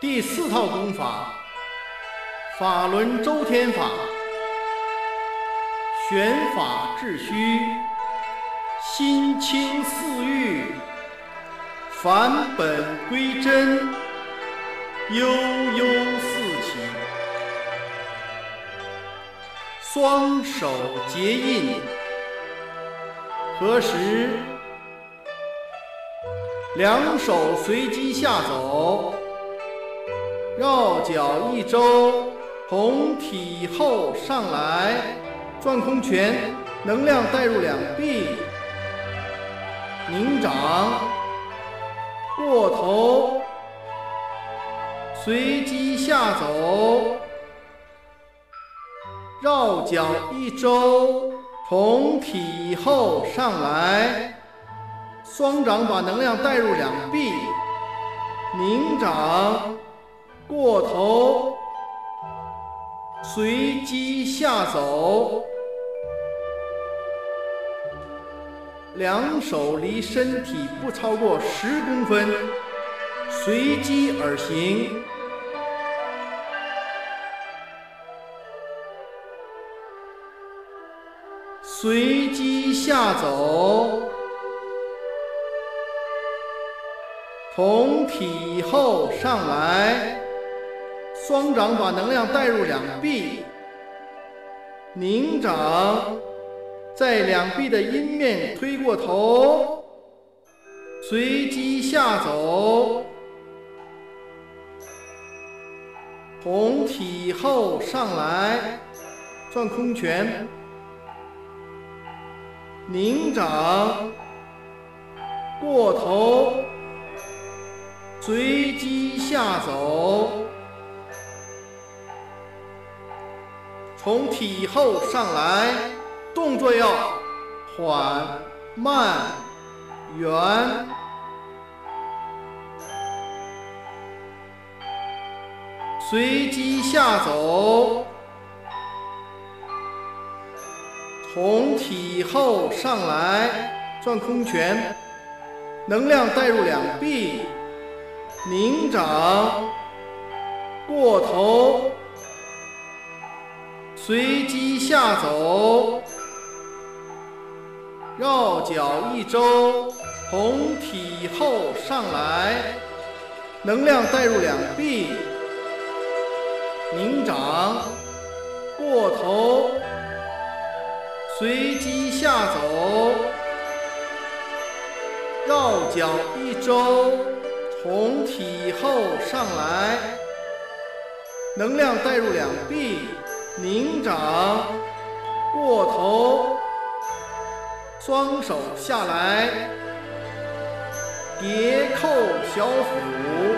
第4套功法，法轮周天法，玄法致虚，心清似玉，返本归真，悠悠四起。双手结印，合十，两手随机下走，绕脚一周，从体后上来，转空拳，能量带入两臂，拧掌，过头，随机下走，绕脚一周，从体后上来，双掌把能量带入两臂，拧掌，过头，随机下走，两手离身体不超过10公分，随机而行。随机下走，从体后上来，双掌把能量带入两臂，拧掌，在两臂的阴面推过头，随机下走，从体后上来，转空拳，拧掌，过头，随机下走，从体后上来，动作要缓慢圆，随机下走，从体后上来，转空拳，能量带入两臂，拧掌，过头，随机下走，绕脚一周，从体后上来，能量带入两臂，拧掌，过头，随机下走，绕脚一周，从体后上来，能量带入两臂，拧掌，过头，双手下来，叠扣小腹，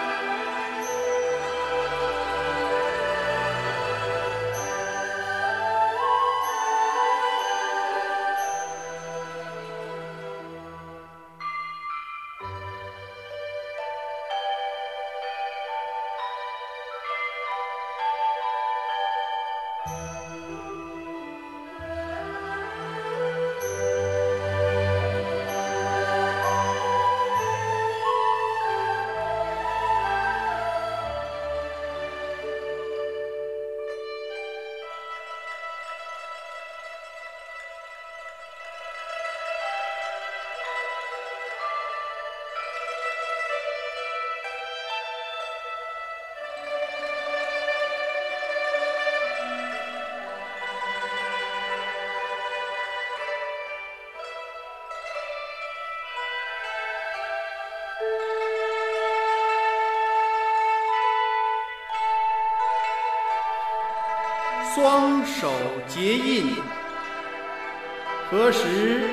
双手结印，合十，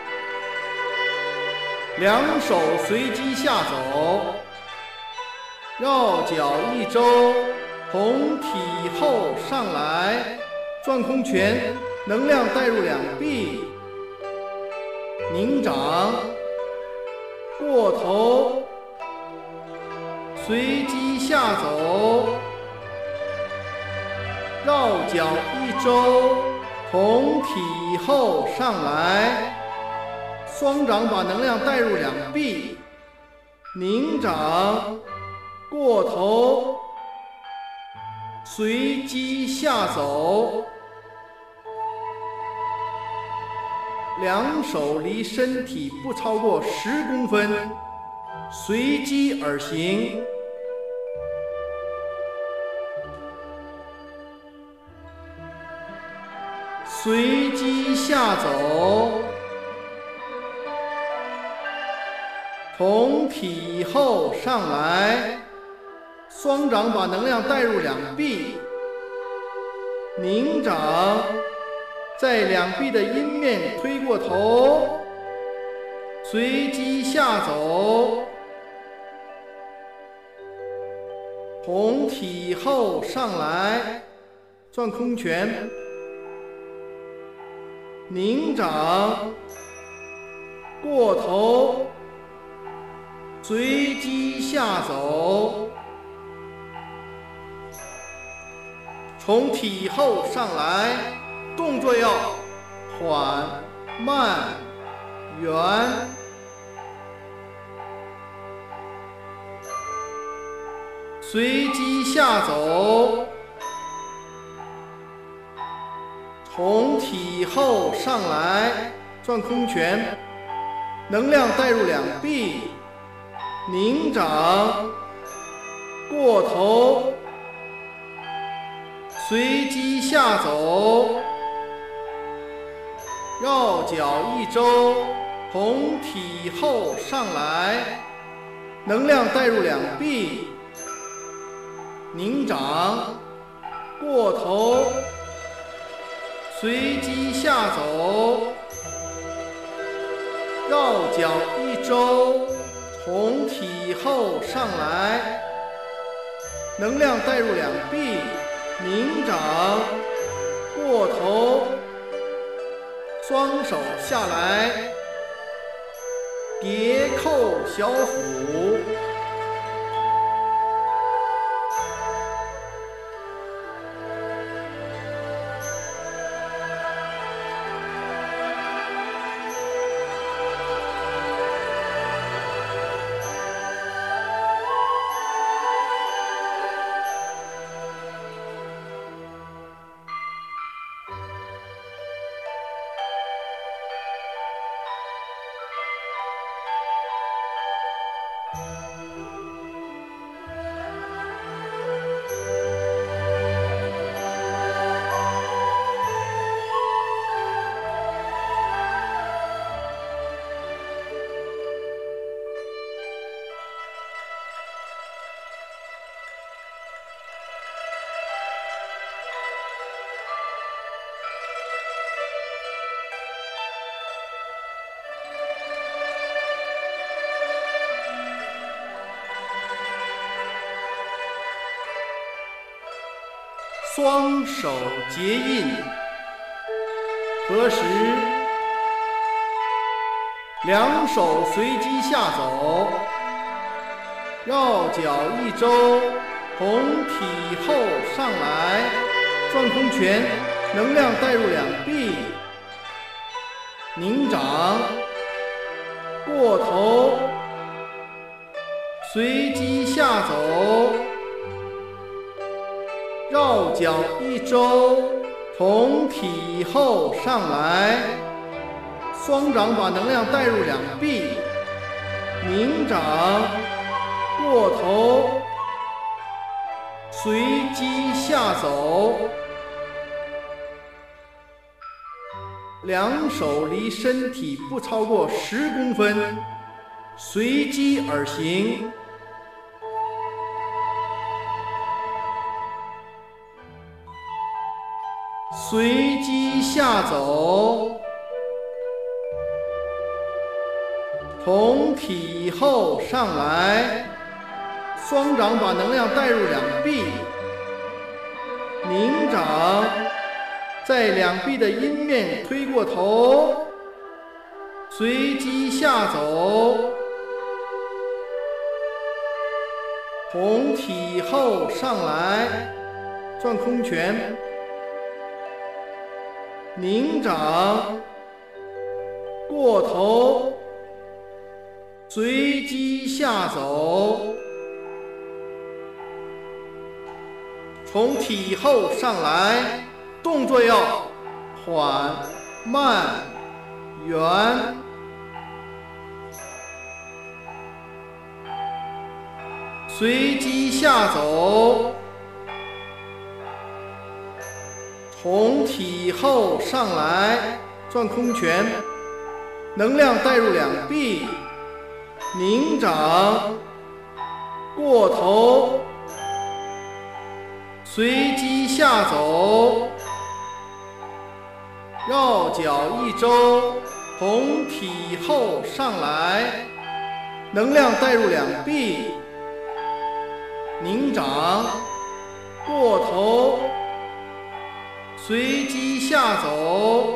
两手随机下走，绕脚一周，从体后上来，转空拳，能量带入两臂，拧掌，过头，随机下走，绕脚一周，从体后上来，双掌把能量带入两臂，拧掌， 过头，随机下走，两手离身体不超过10公分，随机而行。随机下走，从体后上来，双掌把能量带入两臂，凝掌在两臂的阴面推过头，随机下走，从体后上来，转空拳，凝掌过头，随机下走，从体后上来，动作要缓慢圆，随机下走，从体后上来，转空拳，能量带入两臂，凝掌过头，随机下走，绕脚一周，从体后上来，能量带入两臂，凝掌过头，随机下走，绕脚一周，从体后上来，能量带入两臂，凝掌过头，双手下来，叠扣小腹，双手结印，合十，两手随机下走，绕脚一周，从体后上来，转空拳，能量带入两臂，凝掌过头，随机下走，绕脚一周，从体后上来，双掌把能量带入两臂，凝掌过头，随机下走，两手离身体不超过10公分，随机而行。随机下走，从体后上来，双掌把能量带入两臂，凝掌在两臂的阴面推过头，随机下走，从体后上来，转空拳，凝掌过头，随机下走， 从体后上来，动作要缓慢圆。随机下走，从体后上来，转空拳，能量带入两臂，拧掌过头，随机下走，绕脚一周，从体后上来，能量带入两臂，拧掌过头，随机下走，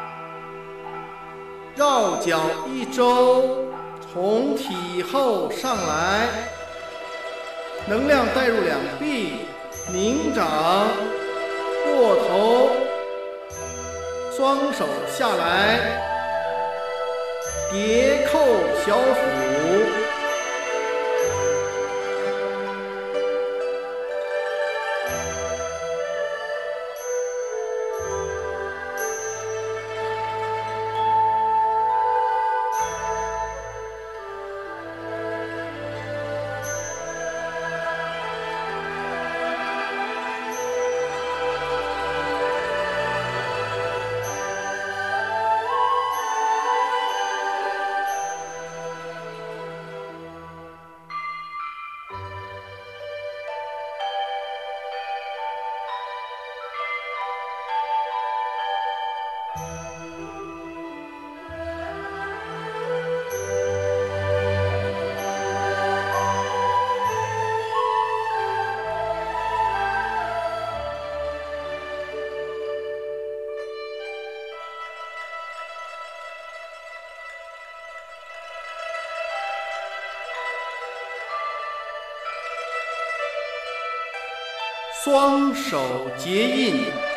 绕脚一周，从体后上来，能量带入两臂，拧掌过头，双手下来，叠扣小腹。双手结印。